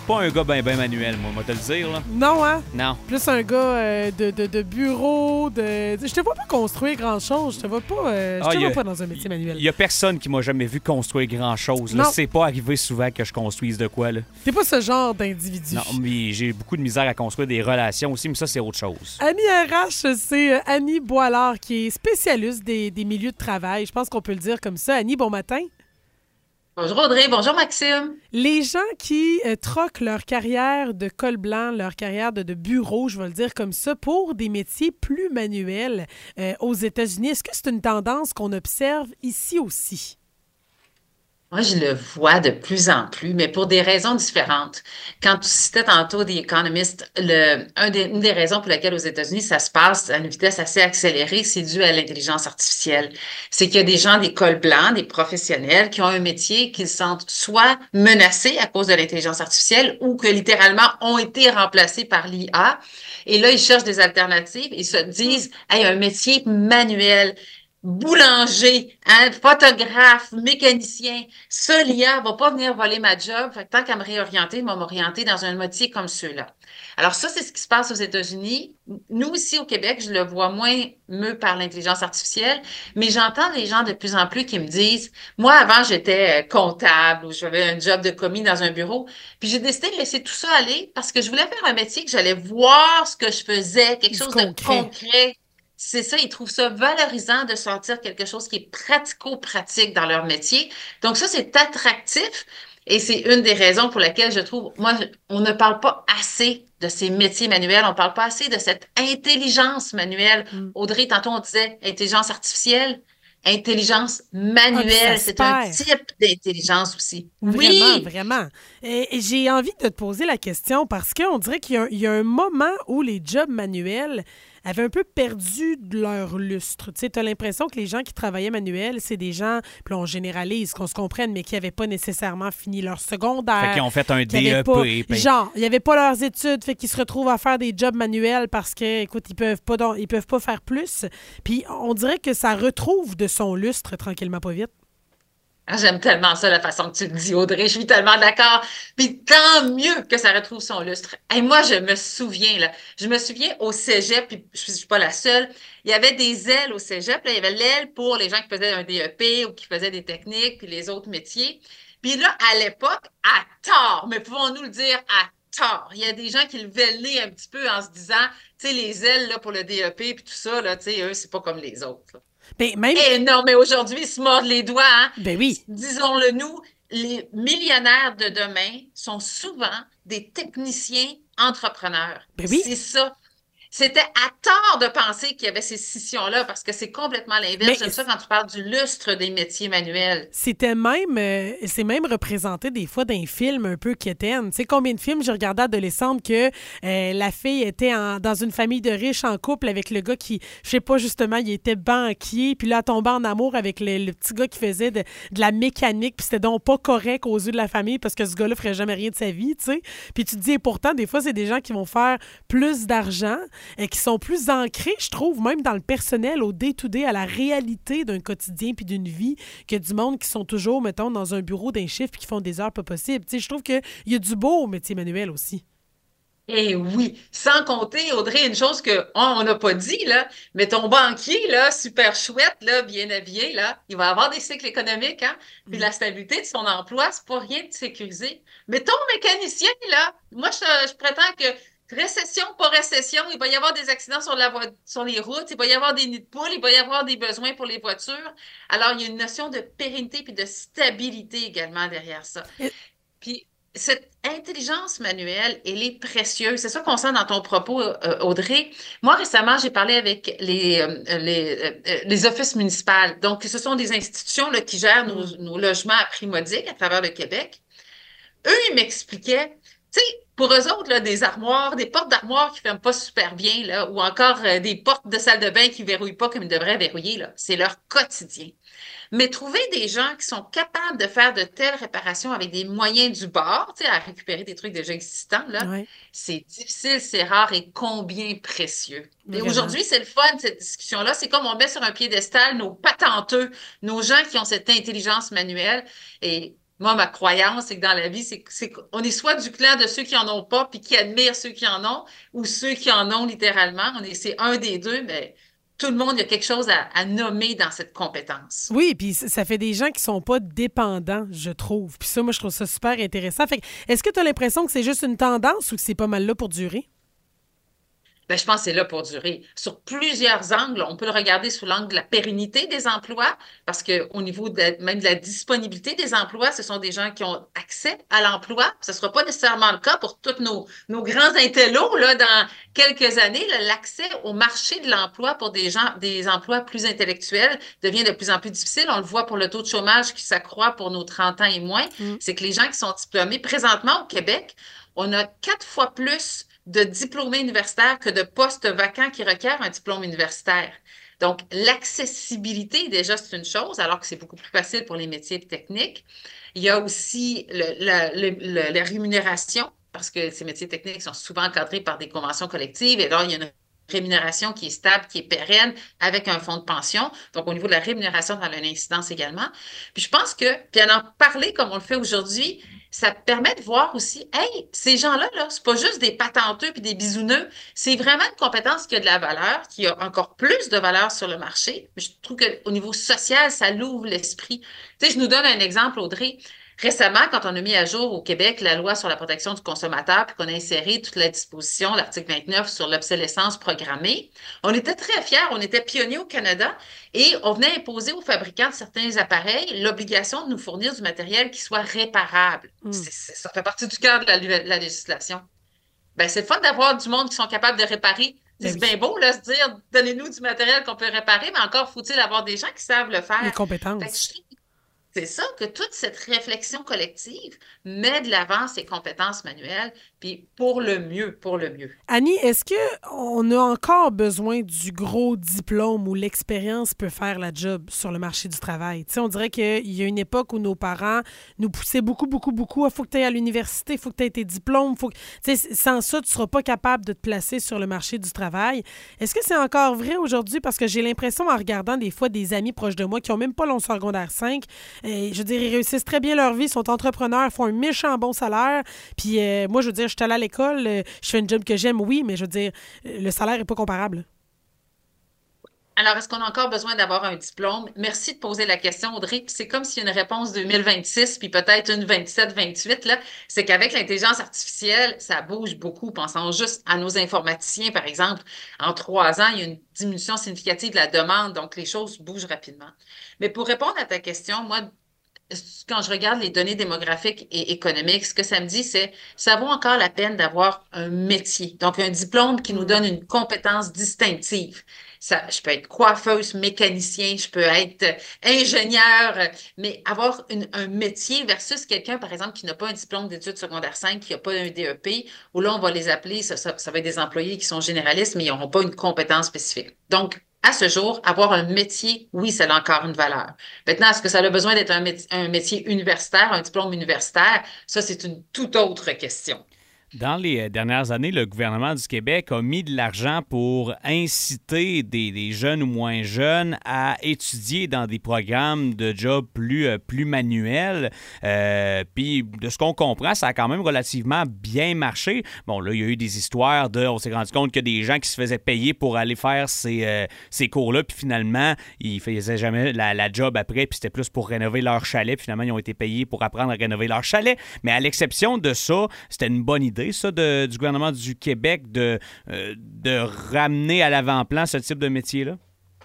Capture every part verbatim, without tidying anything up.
pas un gars ben ben manuel, moi, on va te le dire, là. Non, hein? Non. Plus un gars euh, de, de, de bureau, de... Je te vois pas construire grand-chose. Je te vois pas, euh, je Ah, te y vois a- pas dans un métier manuel. Il y a personne qui m'a jamais vu construire grand-chose. Là. Non. C'est pas arrivé souvent que je construise de quoi, là. T'es pas ce genre d'individu. Non, mais j'ai beaucoup de misère à construire des relations aussi, mais ça, c'est autre chose. Annie R H, c'est euh, Annie Boilard qui est spécialiste des, des milieux de travail. Je pense qu'on peut le dire comme ça. Annie, bon matin. Bonjour Audrey, bonjour Maxime. Les gens qui euh, troquent leur carrière de col blanc, leur carrière de, de bureau, je vais le dire comme ça, pour des métiers plus manuels euh, aux États-Unis, est-ce que c'est une tendance qu'on observe ici aussi? Moi, je le vois de plus en plus, mais pour des raisons différentes. Quand tu citais tantôt The Economist, le, un des, une des raisons pour lesquelles aux États-Unis ça se passe à une vitesse assez accélérée, c'est dû à l'intelligence artificielle. C'est qu'il y a des gens des cols blancs, des professionnels qui ont un métier qu'ils sentent soit menacés à cause de l'intelligence artificielle ou que littéralement ont été remplacés par l'I A. Et là, ils cherchent des alternatives. Ils se disent, hey, un métier manuel, boulanger, hein, photographe, mécanicien, ça, l'I A va pas venir voler ma job. Fait que tant qu'à me réorienter, il va m'orienter dans un métier comme ceux-là. Alors ça, c'est ce qui se passe aux États-Unis. Nous, ici au Québec, je le vois moins mieux par l'intelligence artificielle, mais j'entends des gens de plus en plus qui me disent, moi, avant, j'étais euh, comptable ou j'avais un job de commis dans un bureau, puis j'ai décidé de laisser tout ça aller parce que je voulais faire un métier que j'allais voir ce que je faisais, quelque Du chose concret. de concret. C'est ça, ils trouvent ça valorisant de sortir quelque chose qui est pratico-pratique dans leur métier. Donc ça, c'est attractif et c'est une des raisons pour lesquelles je trouve, moi, on ne parle pas assez de ces métiers manuels, on ne parle pas assez de cette intelligence manuelle. Mm. Audrey, tantôt on disait intelligence artificielle, intelligence Ah, puis ça manuelle, se c'est un perd. type d'intelligence aussi. Vraiment, Oui! vraiment. Et, et j'ai envie de te poser la question parce qu'on dirait qu'il y a, un- il y a un moment où les jobs manuels avaient un peu perdu de leur lustre. Tu sais, tu as l'impression que les gens qui travaillaient manuels, c'est des gens, puis là, on généralise, qu'on se comprenne, mais qui n'avaient pas nécessairement fini leur secondaire. Fait qu'ils ont fait un qui avaient D E pas- P. puis- genre, il n'y avait pas leurs études, fait qu'ils se retrouvent à faire des jobs manuels parce que, écoute, ils peuvent pas, donc, ils peuvent pas faire plus. Puis on dirait que ça retrouve de son lustre tranquillement, pas vite. Ah, j'aime tellement ça, la façon que tu le dis, Audrey. Je suis tellement d'accord. Puis tant mieux que ça retrouve son lustre. Et moi, je me souviens, là. Je me souviens au cégep, puis je suis pas la seule. Il y avait des ailes au cégep. Là. Il y avait l'aile pour les gens qui faisaient un D E P ou qui faisaient des techniques, puis les autres métiers. Puis là, à l'époque, à tort, mais pouvons-nous le dire à tort, il y a des gens qui levaient le nez un petit peu en se disant, tu sais, les ailes là, pour le D E P, puis tout ça, là, tu sais, eux, c'est pas comme les autres. Là. Ben, même. Eh non, mais aujourd'hui, ils se mordent les doigts, hein? Ben oui. Disons-le nous, les millionnaires de demain sont souvent des techniciens entrepreneurs. Ben oui. C'est ça. C'était à tort de penser qu'il y avait ces scissions-là parce que c'est complètement l'inverse. Mais J'aime ça quand tu parles du lustre des métiers manuels. C'était même, euh, c'est même représenté des fois dans un film un peu quétaine. Tu sais combien de films j'ai regardé adolescente que euh, la fille était en- dans une famille de riches en couple avec le gars qui, je sais pas justement, il était banquier, puis là, elle tombait en amour avec le, le petit gars qui faisait de, de la mécanique, puis c'était donc pas correct aux yeux de la famille parce que ce gars-là ferait jamais rien de sa vie, tu sais. Puis tu te dis, et pourtant, des fois, c'est des gens qui vont faire plus d'argent et qui sont plus ancrés, je trouve, même dans le personnel, au day-to-day, à la réalité d'un quotidien puis d'une vie, que du monde qui sont toujours, mettons, dans un bureau d'un chiffre puis qui font des heures pas possibles. Tu sais, je trouve qu'il y a du beau au métier manuel aussi. Eh oui, sans compter, Audrey, une chose que oh, on n'a pas dit, là, mais ton banquier, là, super chouette, là, bien habillé, là, il va avoir des cycles économiques, hein, puis Mm. la stabilité de son emploi, c'est pas rien de sécurisé. Mais ton mécanicien, là, moi, je, je prétends que récession, pas récession, il va y avoir des accidents sur la voie, sur les routes, il va y avoir des nids de poules, il va y avoir des besoins pour les voitures. Alors, il y a une notion de pérennité puis de stabilité également derrière ça. Et- Puis, cette intelligence manuelle, elle est précieuse. C'est ça qu'on sent dans ton propos, euh, Audrey. Moi, récemment, j'ai parlé avec les, euh, les, euh, les offices municipaux. Donc, ce sont des institutions là, qui gèrent nos, nos logements à prix modique à travers le Québec. Eux, ils m'expliquaient, tu sais, pour eux autres, là, des armoires, des portes d'armoires qui ne ferment pas super bien, là, ou encore euh, des portes de salle de bain qui ne verrouillent pas comme ils devraient verrouiller, là, c'est leur quotidien. Mais trouver des gens qui sont capables de faire de telles réparations avec des moyens du bord, tu sais, à récupérer des trucs déjà existants, là, Ouais. c'est difficile, c'est rare et combien précieux. Et Vraiment. aujourd'hui, c'est le fun, cette discussion-là. C'est comme on met sur un piédestal nos patenteux, nos gens qui ont cette intelligence manuelle. Et Moi, ma croyance, c'est que dans la vie, c'est, c'est qu'on est soit du clan de ceux qui en ont pas, puis qui admirent ceux qui en ont, ou ceux qui en ont littéralement. On est, c'est un des deux, mais tout le monde, il y a quelque chose à, à nommer dans cette compétence. Oui, puis c- ça fait des gens qui sont pas dépendants, je trouve. Puis ça, moi, je trouve ça super intéressant. Fait que, est-ce que tu as l'impression que c'est juste une tendance ou que c'est pas mal là pour durer? Ben, je pense que c'est là pour durer. Sur plusieurs angles, on peut le regarder sous l'angle de la pérennité des emplois, parce qu'au niveau de, même de la disponibilité des emplois, ce sont des gens qui ont accès à l'emploi. Ce ne sera pas nécessairement le cas pour tous nos, nos grands intellos là, dans quelques années. Là, l'accès au marché de l'emploi pour des gens, des emplois plus intellectuels devient de plus en plus difficile. On le voit pour le taux de chômage qui s'accroît pour nos trente ans et moins. Mm. C'est que les gens qui sont diplômés présentement au Québec, on a quatre fois plus de diplômés universitaires que de postes vacants qui requièrent un diplôme universitaire. Donc, l'accessibilité, déjà, c'est une chose, alors que c'est beaucoup plus facile pour les métiers techniques. Il y a aussi le, la, le, le, la rémunération, parce que ces métiers techniques sont souvent encadrés par des conventions collectives, et là, il y a une rémunération qui est stable, qui est pérenne, avec un fonds de pension. Donc, au niveau de la rémunération, ça a une incidence également. Puis, je pense que, puis en parler comme on le fait aujourd'hui, ça permet de voir aussi, hey, ces gens-là, là, c'est pas juste des patenteux puis des bisouneux, c'est vraiment une compétence qui a de la valeur, qui a encore plus de valeur sur le marché. Je trouve qu'au niveau social, ça l'ouvre l'esprit. Tu sais, je nous donne un exemple, Audrey. Récemment, quand on a mis à jour au Québec la loi sur la protection du consommateur, puis qu'on a inséré toute la disposition, l'article vingt-neuf sur l'obsolescence programmée, on était très fiers, on était pionniers au Canada et on venait imposer aux fabricants de certains appareils l'obligation de nous fournir du matériel qui soit réparable. Mm. C'est, c'est, ça fait partie du cœur de la, de la législation. Ben, c'est le fun d'avoir du monde qui sont capables de réparer. Ben C'est oui. bien beau, là, se dire, donnez-nous du matériel qu'on peut réparer, mais encore faut-il avoir des gens qui savent le Les faire. Fait que compétences. je trouve c'est ça, que toute cette réflexion collective met de l'avant ses compétences manuelles, puis pour le mieux, pour le mieux. Annie, est-ce qu'on a encore besoin du gros diplôme où l'expérience peut faire la job sur le marché du travail? Tu sais, on dirait qu'il y a une époque où nos parents nous poussaient beaucoup, beaucoup, beaucoup. Il faut que tu ailles à l'université, il faut que tu aies tes diplômes. Faut que... Tu sais, sans ça, tu ne seras pas capable de te placer sur le marché du travail. Est-ce que c'est encore vrai aujourd'hui? Parce que j'ai l'impression, en regardant des fois des amis proches de moi qui n'ont même pas long secondaire cinq, euh, je veux dire, ils réussissent très bien leur vie, sont entrepreneurs, font un méchant bon salaire. Puis euh, moi, je veux dire, je suis allée à l'école, euh, je fais une job que j'aime, oui, mais je veux dire, euh, le salaire n'est pas comparable. Alors, est-ce qu'on a encore besoin d'avoir un diplôme? Merci de poser la question, Audrey. Puis c'est comme s'il y a une réponse deux mille vingt-six, puis peut-être une vingt-sept, vingt-huit, là. C'est qu'avec l'intelligence artificielle, ça bouge beaucoup. Pensons juste à nos informaticiens, par exemple. En trois ans, il y a une diminution significative de la demande, donc les choses bougent rapidement. Mais pour répondre à ta question, moi, quand je regarde les données démographiques et économiques, ce que ça me dit, c'est ça vaut encore la peine d'avoir un métier, donc un diplôme qui nous donne une compétence distinctive. Ça, je peux être coiffeuse, mécanicien, je peux être ingénieur, mais avoir une, un métier versus quelqu'un, par exemple, qui n'a pas un diplôme d'études secondaires cinq, qui n'a pas un D E P, où là, on va les appeler, ça, ça, ça va être des employés qui sont généralistes, mais ils n'auront pas une compétence spécifique. Donc, à ce jour, avoir un métier, oui, ça a encore une valeur. Maintenant, est-ce que ça a besoin d'être un métier, un métier universitaire, un diplôme universitaire? Ça, c'est une toute autre question. Dans les dernières années, le gouvernement du Québec a mis de l'argent pour inciter des, des jeunes ou moins jeunes à étudier dans des programmes de jobs plus, plus manuels. Euh, puis, de ce qu'on comprend, ça a quand même relativement bien marché. Bon, là, il y a eu des histoires de... On s'est rendu compte qu'il y a des gens qui se faisaient payer pour aller faire ces, euh, ces cours-là, puis finalement, ils ne faisaient jamais la, la job après, puis c'était plus pour rénover leur chalet, puis finalement, ils ont été payés pour apprendre à rénover leur chalet. Mais à l'exception de ça, c'était une bonne idée, ça, de, du gouvernement du Québec de, euh, de ramener à l'avant-plan ce type de métier-là?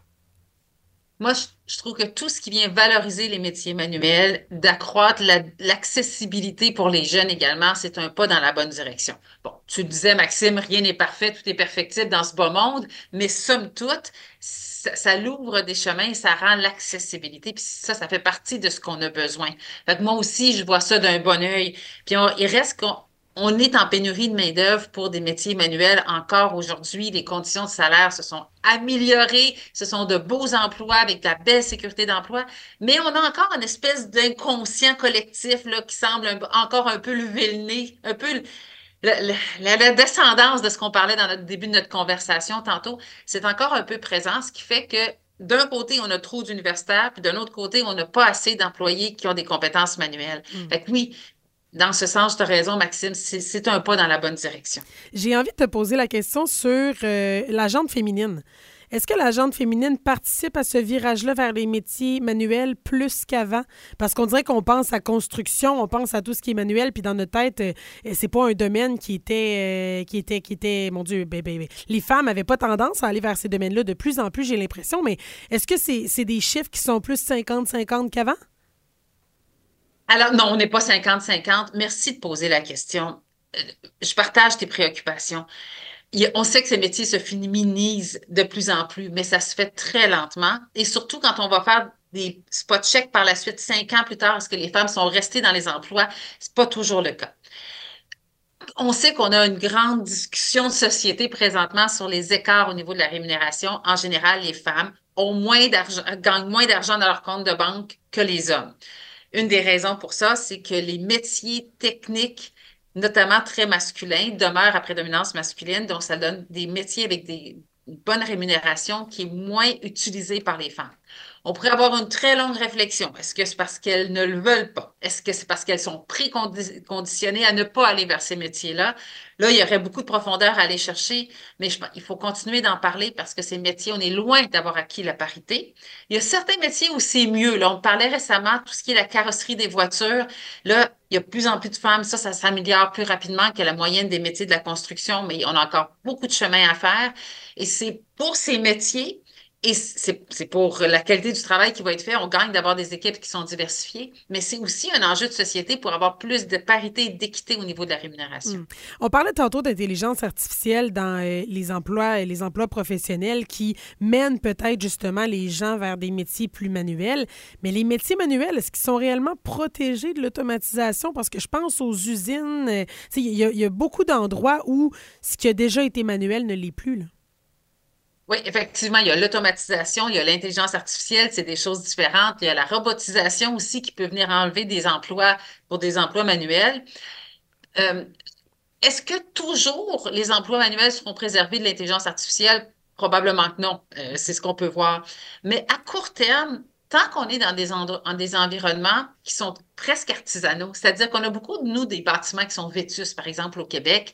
Moi, je, je trouve que tout ce qui vient valoriser les métiers manuels, d'accroître la- l'accessibilité pour les jeunes également, c'est un pas dans la bonne direction. Bon, tu le disais, Maxime, rien n'est parfait, tout est perfectible dans ce beau monde, mais somme toute, ça, ça l'ouvre des chemins, ça rend l'accessibilité, puis ça, ça fait partie de ce qu'on a besoin. Fait que moi aussi, je vois ça d'un bon œil. Puis on- il reste qu'on On est en pénurie de main-d'œuvre pour des métiers manuels encore aujourd'hui. Les conditions de salaire se sont améliorées. Ce sont de beaux emplois avec de la belle sécurité d'emploi. Mais on a encore une espèce d'inconscient collectif là, qui semble un- encore un peu lever le nez, un peu le- le- la, la descendance de ce qu'on parlait dans le début de notre conversation tantôt. C'est encore un peu présent, ce qui fait que d'un côté, on a trop d'universitaires, puis d'un autre côté, on n'a pas assez d'employés qui ont des compétences manuelles. Mm. Fait que oui, dans ce sens, tu as raison, Maxime, c'est, c'est un pas dans la bonne direction. J'ai envie de te poser la question sur euh, la gente féminine. Est-ce que la gente féminine participe à ce virage-là vers les métiers manuels plus qu'avant? Parce qu'on dirait qu'on pense à construction, on pense à tout ce qui est manuel, puis dans notre tête, euh, c'est pas un domaine qui était, euh, qui était, qui était, mon Dieu, ben, ben, ben, les femmes n'avaient pas tendance à aller vers ces domaines-là de plus en plus, j'ai l'impression, mais est-ce que c'est, c'est des chiffres qui sont plus cinquante cinquante qu'avant? Alors, non, on n'est pas cinquante cinquante. Merci de poser la question. Je partage tes préoccupations. On sait que ces métiers se féminisent de plus en plus, mais ça se fait très lentement. Et surtout quand on va faire des spot checks par la suite, cinq ans plus tard, est-ce que les femmes sont restées dans les emplois? C'est pas toujours le cas. On sait qu'on a une grande discussion de société présentement sur les écarts au niveau de la rémunération. En général, les femmes ont moins d'argent, gagnent moins d'argent dans leur compte de banque que les hommes. Une des raisons pour ça, c'est que les métiers techniques, notamment très masculins, demeurent à prédominance masculine. Donc, ça donne des métiers avec des une bonne rémunération qui est moins utilisée par les femmes. On pourrait avoir une très longue réflexion. Est-ce que c'est parce qu'elles ne le veulent pas? Est-ce que c'est parce qu'elles sont préconditionnées à ne pas aller vers ces métiers-là? Là, il y aurait beaucoup de profondeur à aller chercher, mais je, il faut continuer d'en parler parce que ces métiers, on est loin d'avoir acquis la parité. Il y a certains métiers où c'est mieux. Là, on parlait récemment de tout ce qui est la carrosserie des voitures. Là, il y a de plus en plus de femmes. Ça, ça s'améliore plus rapidement que la moyenne des métiers de la construction, mais on a encore beaucoup de chemin à faire. Et c'est pour ces métiers, et c'est, c'est pour la qualité du travail qui va être fait. On gagne d'avoir des équipes qui sont diversifiées, mais c'est aussi un enjeu de société pour avoir plus de parité et d'équité au niveau de la rémunération. Mmh. On parlait tantôt d'intelligence artificielle dans euh, les emplois, les emplois professionnels qui mènent peut-être justement les gens vers des métiers plus manuels. Mais les métiers manuels, est-ce qu'ils sont réellement protégés de l'automatisation? Parce que je pense aux usines. Euh, il y, y a beaucoup d'endroits où ce qui a déjà été manuel ne l'est plus, là. Oui, effectivement, il y a l'automatisation, il y a l'intelligence artificielle, c'est des choses différentes. Il y a la robotisation aussi qui peut venir enlever des emplois pour des emplois manuels. Euh, est-ce que toujours les emplois manuels seront préservés de l'intelligence artificielle? Probablement que non. Euh, c'est ce qu'on peut voir. Mais à court terme, tant qu'on est dans des, endro- dans des environnements qui sont presque artisanaux, c'est-à-dire qu'on a beaucoup de nous des bâtiments qui sont vétustes, par exemple au Québec,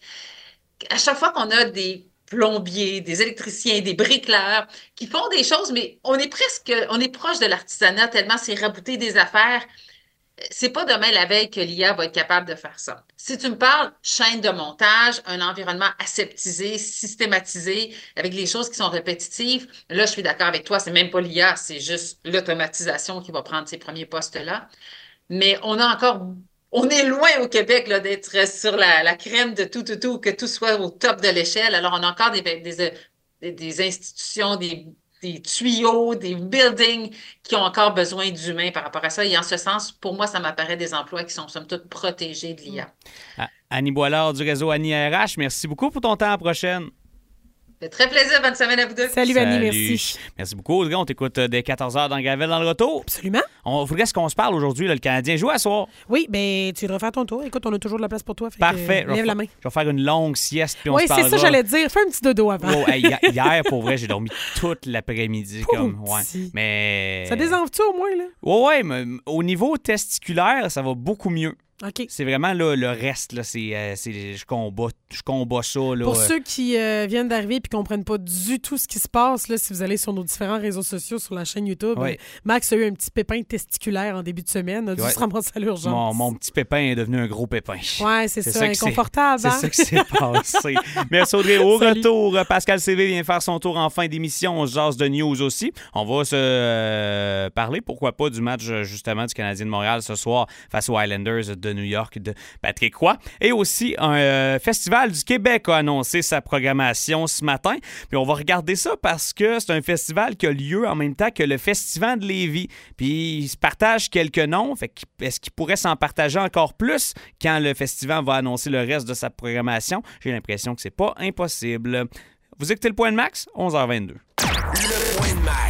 à chaque fois qu'on a des plombiers, des électriciens, des bricoleurs qui font des choses, mais on est presque, on est proche de l'artisanat tellement c'est rabouter des affaires. C'est pas demain la veille que l'I A va être capable de faire ça. Si tu me parles chaîne de montage, un environnement aseptisé, systématisé, avec les choses qui sont répétitives, là, je suis d'accord avec toi, c'est même pas l'I A, c'est juste l'automatisation qui va prendre ces premiers postes-là. Mais on a encore On est loin au Québec là, d'être sur la, la crème de tout, tout, tout, que tout soit au top de l'échelle. Alors, on a encore des, des, des, des institutions, des, des tuyaux, des buildings qui ont encore besoin d'humains par rapport à ça. Et en ce sens, pour moi, ça m'apparaît des emplois qui sont, somme toute, protégés de l'I A. Ah, Annie Boilard du réseau Annie R H, merci beaucoup pour ton temps. À la prochaine. Ça fait très plaisir. Bonne semaine à vous deux. Salut, Annie, merci. Merci beaucoup, Audrey. On t'écoute dès quatorze heures dans Gravel dans le retour. Absolument. On voudrait ce qu'on se parle aujourd'hui. Là, le Canadien joue à soir. Oui, bien, tu devrais faire ton tour. Écoute, on a toujours de la place pour toi. Fait Parfait. Que, euh, lève la main. Je vais faire une longue sieste. Puis on oui, se parlera. C'est ça, j'allais te dire. Fais un petit dodo avant. Oh, hey, hier, pour vrai, j'ai dormi toute l'après-midi. Comme, ouais. Mais... Ça désenfle-tu au moins, là? Oui, oui, mais au niveau testiculaire, ça va beaucoup mieux. Okay. C'est vraiment là, le reste, là, c'est, euh, c'est, je combats, je combats ça. Là, Pour euh... ceux qui euh, viennent d'arriver et qui ne comprennent pas du tout ce qui se passe, là, si vous allez sur nos différents réseaux sociaux, sur la chaîne YouTube, oui. euh, Max a eu un petit pépin testiculaire en début de semaine, a dû ouais. se ramasser à l'urgence. Mon, mon petit pépin est devenu un gros pépin. Oui, c'est, c'est ça, ça inconfortable. C'est, hein? c'est ça qui s'est passé. Merci Audrey. Au Salut. Retour, Pascal C V vient faire son tour en fin d'émission. On se jase de news aussi. On va se euh, parler, pourquoi pas, du match justement du Canadien de Montréal ce soir face aux Islanders de New York de Patrick Roy. Et aussi, un euh, Festival du Québec a annoncé sa programmation ce matin. Puis on va regarder ça parce que c'est un festival qui a lieu en même temps que le Festival de Lévis. Puis ils se partagent quelques noms. Fait est-ce qu'ils pourraient s'en partager encore plus quand le festival va annoncer le reste de sa programmation? J'ai l'impression que c'est pas impossible. Vous écoutez le Point de Max, onze heures vingt-deux.